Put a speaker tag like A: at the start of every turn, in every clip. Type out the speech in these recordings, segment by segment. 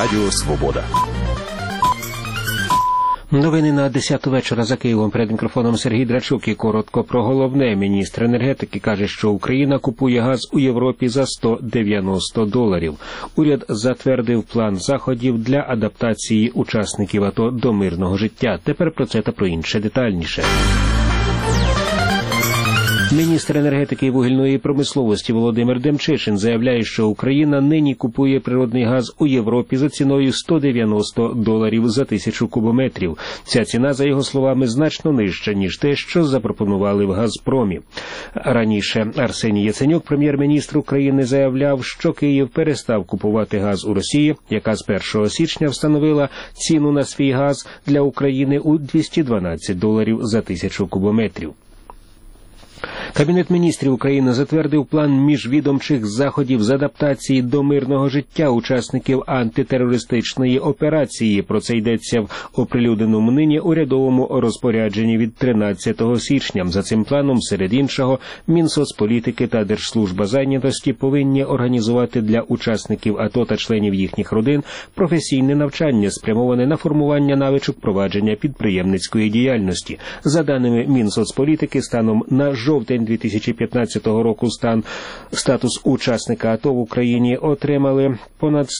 A: Радіо Свобода.
B: Новини на 10 вечора за Києвом. Перед мікрофоном Сергій Драчук і коротко про головне. Міністр енергетики каже, що Україна купує газ у Європі за $190. Уряд затвердив план заходів для адаптації учасників АТО до мирного життя. Тепер про це та про інше детальніше. Міністр енергетики і вугільної промисловості Володимир Демчишин заявляє, що Україна нині купує природний газ у Європі за ціною $190 за 1000 кубометрів. Ця ціна, за його словами, значно нижча, ніж те, що запропонували в «Газпромі». Раніше Арсеній Яценюк, прем'єр-міністр України, заявляв, що Київ перестав купувати газ у Росії, яка з 1 січня встановила ціну на свій газ для України у $212 за 1000 кубометрів. Кабінет міністрів України затвердив план міжвідомчих заходів з адаптації до мирного життя учасників антитерористичної операції. Про це йдеться в оприлюдненому нині урядовому розпорядженні від 13 січня. За цим планом, серед іншого, Мінсоцполітики та Держслужба зайнятості повинні організувати для учасників АТО та членів їхніх родин професійне навчання, спрямоване на формування навичок провадження підприємницької діяльності. За даними Мінсоцполітики, станом на жовтень 2015 року статус учасника АТО в Україні отримали понад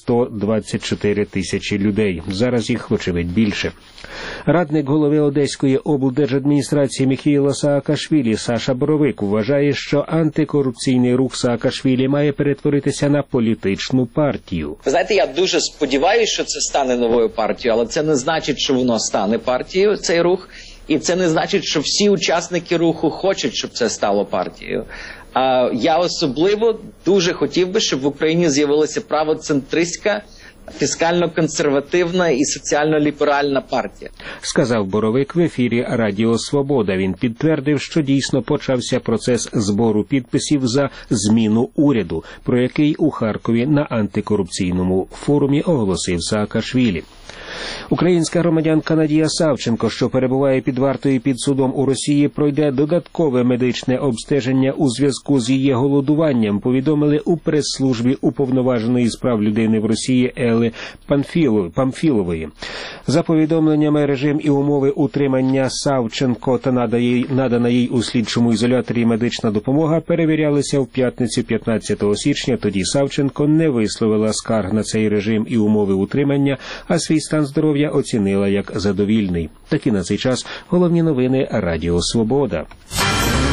B: 124 тисячі людей. Зараз їх, вочевидь, більше. Радник голови Одеської облдержадміністрації Міхеїла Саакашвілі Саша Боровик вважає, що антикорупційний рух Саакашвілі має перетворитися на політичну партію.
C: Ви знаєте, я дуже сподіваюся, що це стане новою партією, але це не значить, що воно стане партією, цей рух. І це не значить, що всі учасники руху хочуть, щоб це стало партією. Я особливо дуже хотів би, щоб в Україні з'явилася правоцентристська, фіскально-консервативна і соціально-ліберальна партія.
B: Сказав Боровик в ефірі Радіо Свобода. Він підтвердив, що дійсно почався процес збору підписів за зміну уряду, про який у Харкові на антикорупційному форумі оголосив Саакашвілі. Українська громадянка Надія Савченко, що перебуває під вартою під судом у Росії, пройде додаткове медичне обстеження у зв'язку з її голодуванням, повідомили у прес-службі Уповноваженої з прав людини в Росії Ели Памфілової. За повідомленнями, режим і умови утримання Савченко та надана їй у слідчому ізоляторі медична допомога перевірялися в п'ятницю 15 січня. Тоді Савченко не висловила скарг на цей режим і умови утримання, а свій стан здоров'я оцінила як задовільний. Такі на цей час головні новини Радіо Свобода.